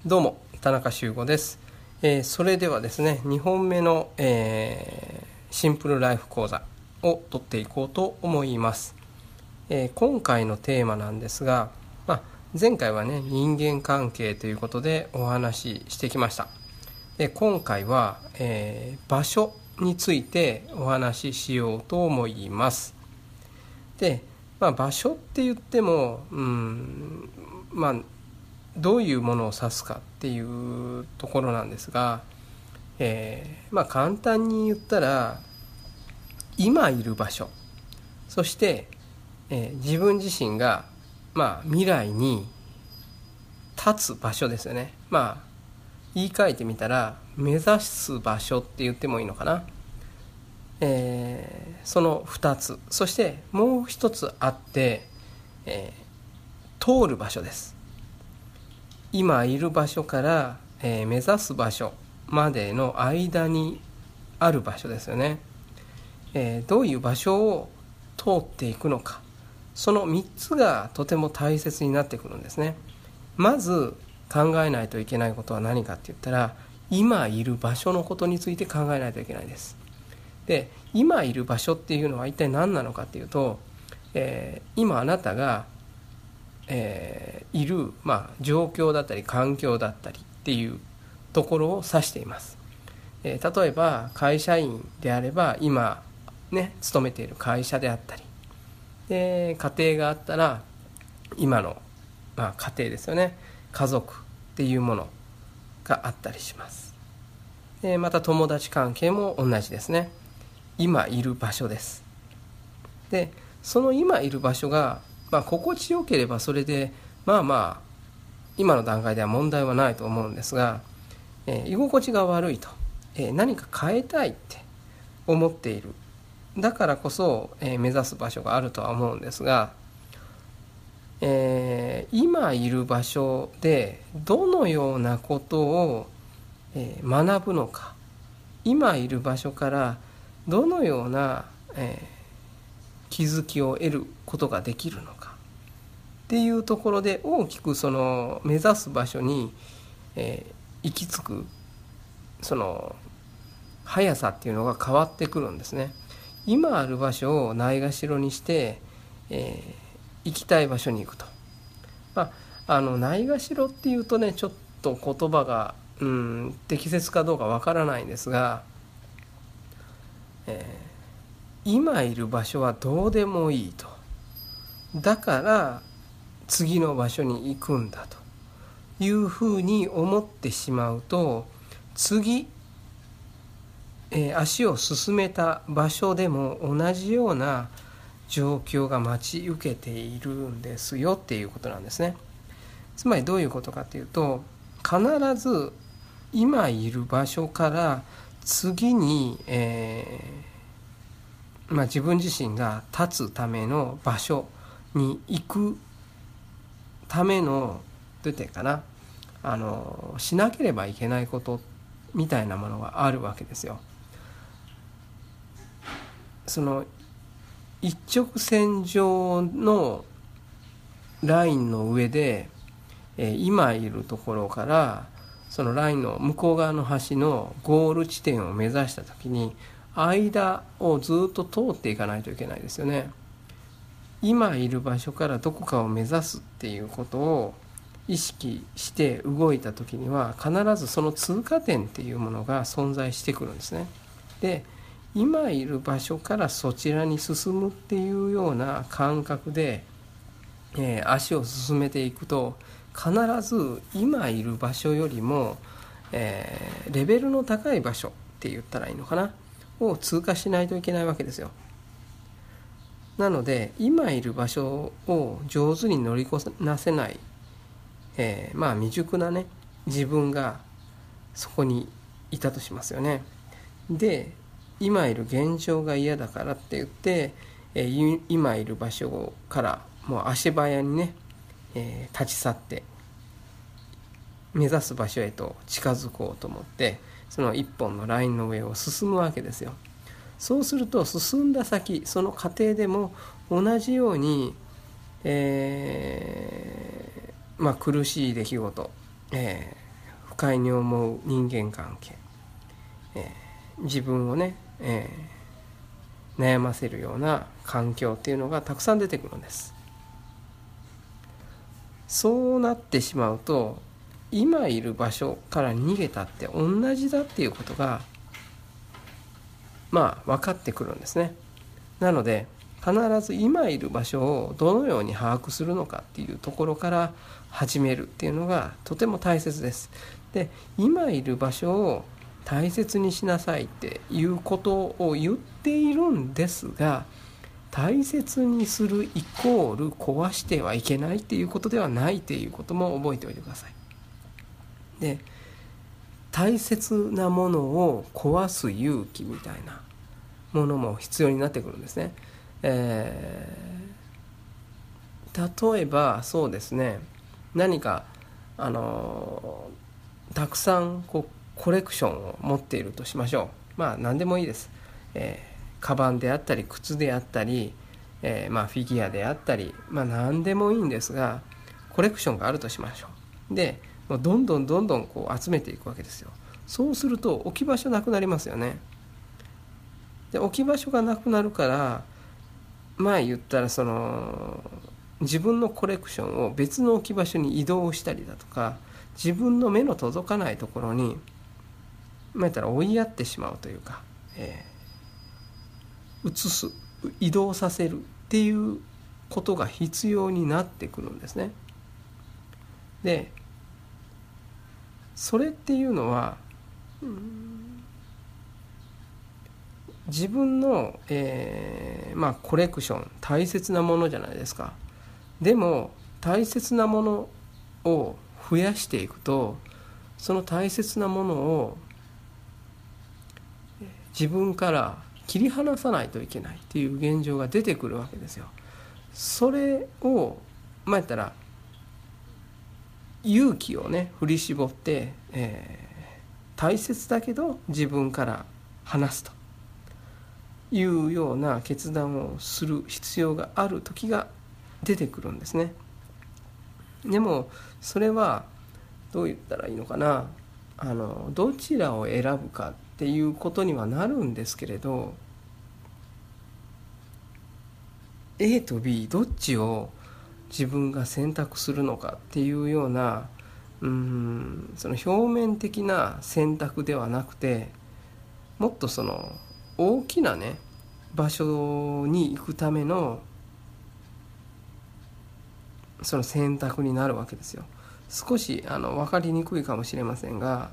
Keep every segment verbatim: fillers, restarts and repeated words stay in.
どうも田中修吾です、えー、それではですねにほんめの、えー、シンプルライフ講座を取っていこうと思います、えー、今回のテーマなんですが、まあ、前回はね人間関係ということでお話ししてきました。で今回は、えー、場所についてお話ししようと思います。で、まあ、場所って言ってもうんまあどういうものを指すかっていうところなんですが、えーまあ、簡単に言ったら今いる場所、そして、えー、自分自身が、まあ、未来に立つ場所ですよね。まあ言い換えてみたら目指す場所って言ってもいいのかな、えー、そのふたつ、そしてもう一つあって、えー、通る場所です。今いる場所から、えー、目指す場所までの間にある場所ですよね、えー、どういう場所を通っていくのか、そのみっつがとても大切になってくるんですね。まず考えないといけないことは何かって言ったら、今いる場所のことについて考えないといけないです。で、今いる場所っていうのは一体何なのかっていうと、えー、今あなたがえー、いる、まあ、状況だったり環境だったりっていうところを指しています、えー、例えば会社員であれば今ね勤めている会社であったり、で家庭があったら今の、まあ、家庭ですよね、家族っていうものがあったりします。でまた友達関係も同じですね。今いる場所です。でその今いる場所がまあ、心地よければそれでまあまあ今の段階では問題はないと思うんですが、えー、居心地が悪いと、えー、何か変えたいって思っている、だからこそ、えー、目指す場所があるとは思うんですが、えー、今いる場所でどのようなことを、えー、学ぶのか、今いる場所からどのような、えー気づきを得ることができるのかっていうところで大きくその目指す場所に、えー、行き着くその速さっていうのが変わってくるんですね。今ある場所をないがしろにして、えー、行きたい場所に行くと、まあ、あのないがしろっていうとねちょっと言葉がうん適切かどうかわからないんですが、えー今いる場所はどうでもいいと、だから次の場所に行くんだというふうに思ってしまうと、次、えー、足を進めた場所でも同じような状況が待ち受けているんですよっていうことなんですね。つまりどういうことかというと、必ず今いる場所から次に、えーまあ、自分自身が立つための場所に行くためのどうやってかなあのしなければいけないことみたいなものがあるわけですよ。その一直線上のラインの上で、えー、今いるところからそのラインの向こう側の端のゴール地点を目指したときに間をずっと通っていかないといけないですよね。今いる場所からどこかを目指すっていうことを意識して動いた時には必ずその通過点っていうものが存在してくるんですね。で、今いる場所からそちらに進むっていうような感覚で、えー、足を進めていくと必ず今いる場所よりも、えー、レベルの高い場所って言ったらいいのかなを通過しないといけないわけですよ。なので今いる場所を上手に乗りこなせない、えー、まあ未熟なね自分がそこにいたとしますよね。で、今いる現状が嫌だからって言って、えー、今いる場所からもう足早にね、えー、立ち去って目指す場所へと近づこうと思ってその一本のラインの上を進むわけですよ。そうすると進んだ先、その過程でも同じように、えーまあ、苦しい出来事、え快に思う人間関係、えー、自分をね、えー、悩ませるような環境っていうのがたくさん出てくるんです。そうなってしまうと、今いる場所から逃げたって同じだっていうことがまあ分かってくるんですね。なので必ず今いる場所をどのように把握するのかっていうところから始めるっていうのがとても大切です。で、今いる場所を大切にしなさいっていうことを言っているんですが、大切にするイコール壊してはいけないっていうことではないっていうことも覚えておいてください。で、大切なものを壊す勇気みたいなものも必要になってくるんですね。えー、例えばそうですね、何かあのたくさんこうコレクションを持っているとしましょう。まあ何でもいいです。えー、カバンであったり靴であったり、えー、まあフィギュアであったり、まあ何でもいいんですが、コレクションがあるとしましょう。で、もうどんどんどんどんこう集めていくわけですよ。そうすると置き場所なくなりますよね。で、置き場所がなくなるから、前言ったらその自分のコレクションを別の置き場所に移動したりだとか、自分の目の届かないところに、まあ、言ったら追いやってしまうというか、えー、移す移動させるっていうことが必要になってくるんですね。で、それっていうのは、うん自分の、えーまあ、コレクション大切なものじゃないですか。でも大切なものを増やしていくと、その大切なものを自分から切り離さないといけないっていう現状が出てくるわけですよ。それをまあ言ったら勇気をね振り絞って、えー、大切だけど自分から離すというような決断をする必要がある時が出てくるんですね。でもそれはどう言ったらいいのかな、あのどちらを選ぶかっていうことにはなるんですけれど、 A と B どっちを自分が選択するのかっていうような、うーんその表面的な選択ではなくて、もっとその大きなね場所に行くためのその選択になるわけですよ。少しあの分かりにくいかもしれませんが、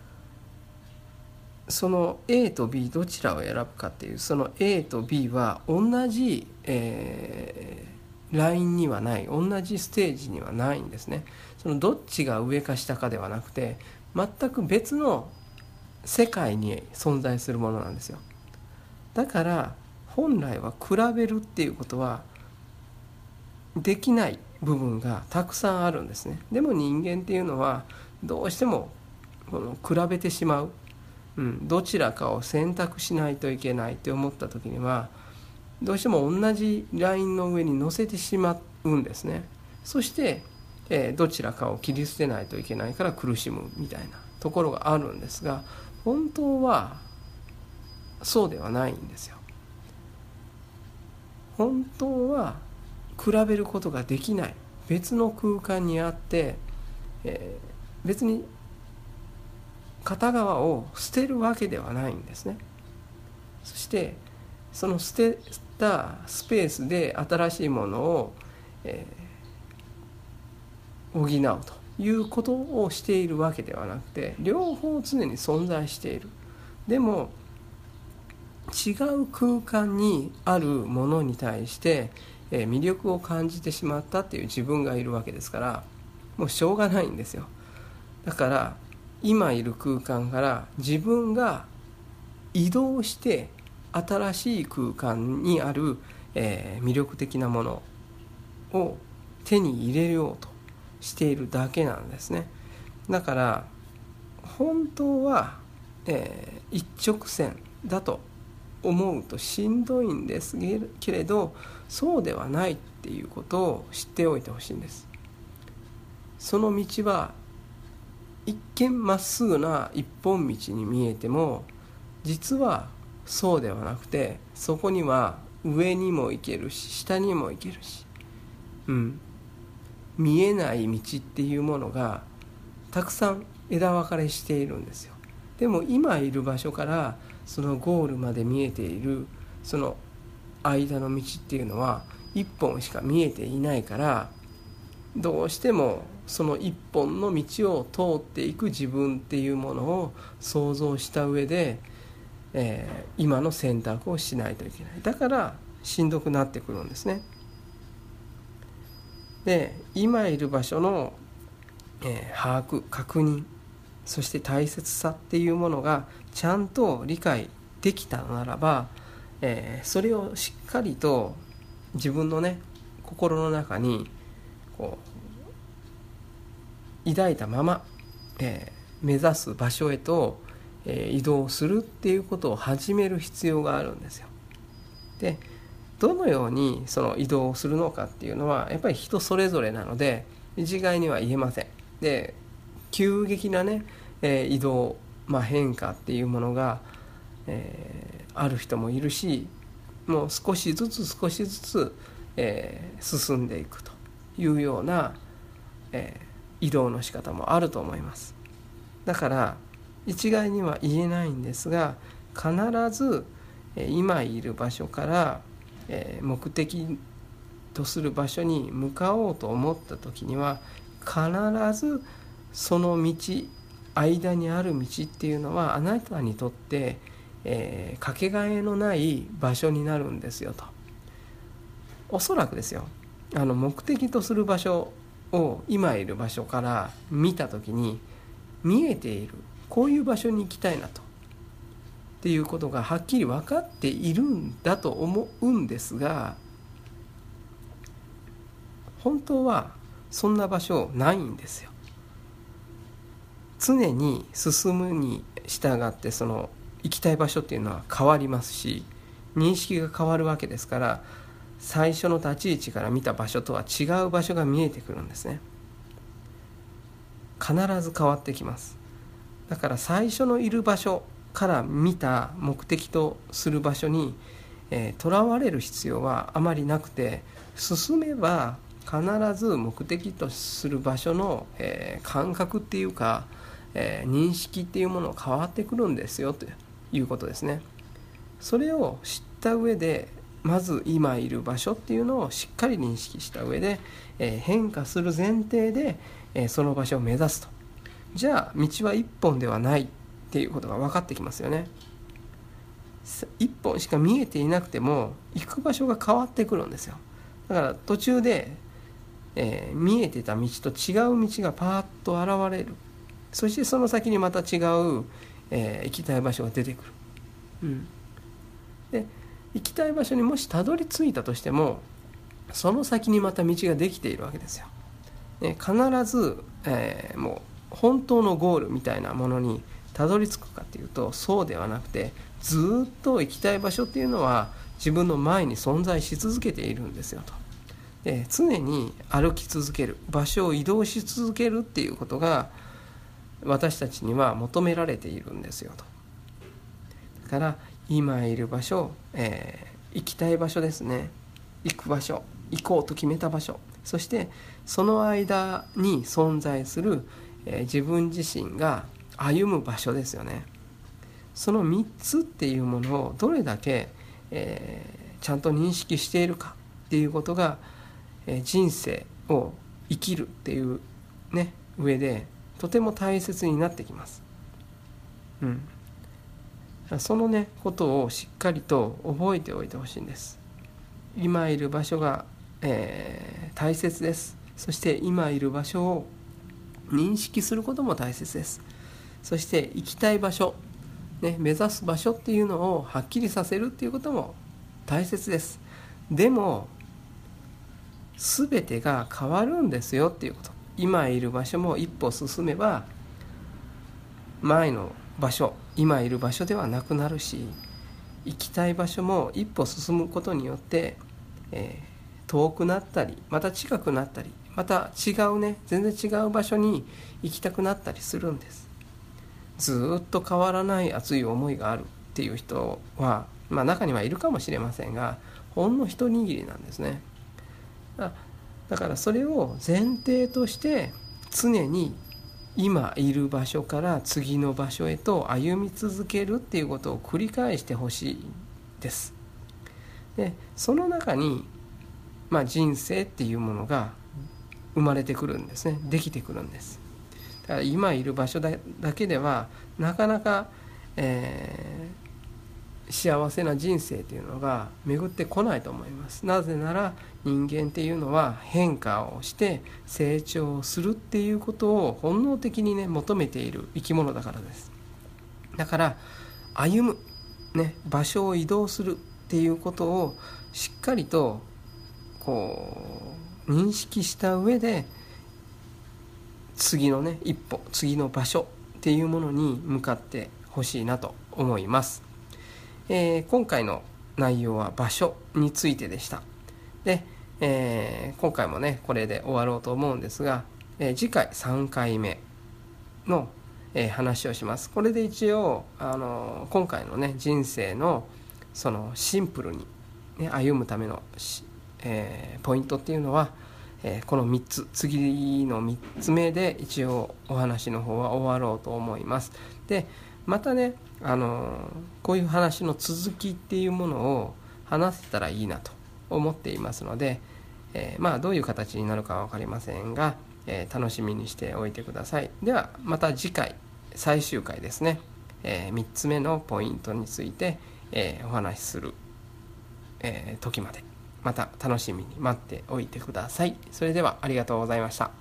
その A と B どちらを選ぶかっていう、その A と B は同じ、えー、ラインにはない、同じステージにはないんですね。そのどっちが上か下かではなくて、全く別の世界に存在するものなんですよ。だから本来は比べるっていうことはできない部分がたくさんあるんですね。でも人間っていうのはどうしてもこの比べてしまう、うん、どちらかを選択しないといけないって思った時にはどうしても同じラインの上に乗せてしまうんですね。そして、えー、どちらかを切り捨てないといけないから苦しむみたいなところがあるんですが、本当はそうではないんですよ。本当は比べることができない別の空間にあって、えー、別に片側を捨てるわけではないんですね。そしてその捨てたスペースで新しいものを、えー、補うということをしているわけではなくて、両方常に存在している。でも違う空間にあるものに対して魅力を感じてしまったっていう自分がいるわけですから、もうしょうがないんですよ。だから今いる空間から自分が移動して新しい空間にある、えー、魅力的なものを手に入れようとしているだけなんですね。だから本当は、えー、一直線だと思うとしんどいんですけれど、そうではないっていうことを知っておいてほしいんです。その道は一見まっすぐな一本道に見えても、実はそうではなくて、そこには上にも行けるし下にも行けるし、うん、見えない道っていうものがたくさん枝分かれしているんですよ。でも今いる場所からそのゴールまで見えているその間の道っていうのは一本しか見えていないから、どうしてもその一本の道を通っていく自分っていうものを想像した上で、えー、今の選択をしないといけない。だからしんどくなってくるんですね。で、今いる場所の、えー、把握、確認、そして大切さっていうものがちゃんと理解できたならば、えー、それをしっかりと自分のね心の中にこう抱いたまま、えー、目指す場所へと、えー、移動するっていうことを始める必要があるんですよ。で、どのようにその移動をするのかっていうのはやっぱり人それぞれなので一概には言えません。で、急激なね、えー、移動、まあ、変化っていうものが、えー、ある人もいるし、もう少しずつ少しずつ、えー、進んでいくというような、えー、移動の仕方もあると思います。だから一概には言えないんですが、必ず、えー、今いる場所から、えー、目的とする場所に向かおうと思った時には、必ずその道、間にある道っていうのはあなたにとって、えー、かけがえのない場所になるんですよと。おそらくですよ、あの目的とする場所を今いる場所から見た時に見えている、こういう場所に行きたいなとっていうことがはっきり分かっているんだと思うんですが、本当はそんな場所ないんですよ。常に進むに従ってその行きたい場所っていうのは変わりますし、認識が変わるわけですから、最初の立ち位置から見た場所とは違う場所が見えてくるんですね。必ず変わってきます。だから最初のいる場所から見た目的とする場所にとらわれる必要はあまりなくて、進めば必ず目的とする場所の、えー、感覚っていうか、えー、認識っていうものが変わってくるんですよということですね。それを知った上で、まず今いる場所っていうのをしっかり認識した上で、えー、変化する前提で、えー、その場所を目指すと。じゃあ道は一本ではないっていうことが分かってきますよね。一本しか見えていなくても行く場所が変わってくるんですよ。だから途中で、えー、見えてた道と違う道がパーッと現れる。そしてその先にまた違う、えー、行きたい場所が出てくる、うん、で行きたい場所にもしたどり着いたとしても、その先にまた道ができているわけですよ、ね、必ず、えー、もう本当のゴールみたいなものにたどり着くかというと、そうではなくて、ずっと行きたい場所っていうのは自分の前に存在し続けているんですよと。で、常に歩き続ける、場所を移動し続けるっていうことが私たちには求められているんですよと。だから今いる場所、えー、行きたい場所ですね、行く場所、行こうと決めた場所、そしてその間に存在する、えー、自分自身が歩む場所ですよね。そのみっつっていうものをどれだけ、えー、ちゃんと認識しているかっていうことが、えー、人生を生きるっていうね上でとても大切になってきます、うん、そのねことをしっかりと覚えておいてほしいんです。今いる場所が、えー、大切です。そして今いる場所を認識することも大切です。そして行きたい場所、ね、目指す場所っていうのをはっきりさせるっていうことも大切です。でも全てが変わるんですよっていうこと。今いる場所も一歩進めば前の場所、今いる場所ではなくなるし、行きたい場所も一歩進むことによって、えー、遠くなったりまた近くなったりまた違うね全然違う場所に行きたくなったりするんです。ずっと変わらない熱い思いがあるっていう人は、まあ、中にはいるかもしれませんが、ほんの一握りなんですね。だだからそれを前提として常に今いる場所から次の場所へと歩み続けるっていうことを繰り返してほしいです。でその中に、まあ、人生っていうものが生まれてくるんですね。できてくるんです。だから今いる場所 だ, だけではなかなか、えー、幸せな人生というのが巡ってこないと思います。なぜなら人間っていうのは変化をして成長するっていうことを本能的にね求めている生き物だからです。だから歩む、ね、場所を移動するっていうことをしっかりとこう認識した上で次のね一歩次の場所っていうものに向かってほしいなと思います。えー、今回の内容は場所についてでした。で、えー、今回もねこれで終わろうと思うんですが、えー、次回さんかいめの、えー、話をします。これで一応あの今回のね人生のそのシンプルに、ね、歩むための、えー、ポイントっていうのは、えー、このみっつ次のみっつめで一応お話の方は終わろうと思います。でまたねあのこういう話の続きっていうものを話せたらいいなと思っていますので、えー、まあどういう形になるかは分かりませんが、えー、楽しみにしておいてください。ではまた次回最終回ですね、えー、みっつめのポイントについて、えー、お話しする、えー、時までまた楽しみに待っておいてください。それではありがとうございました。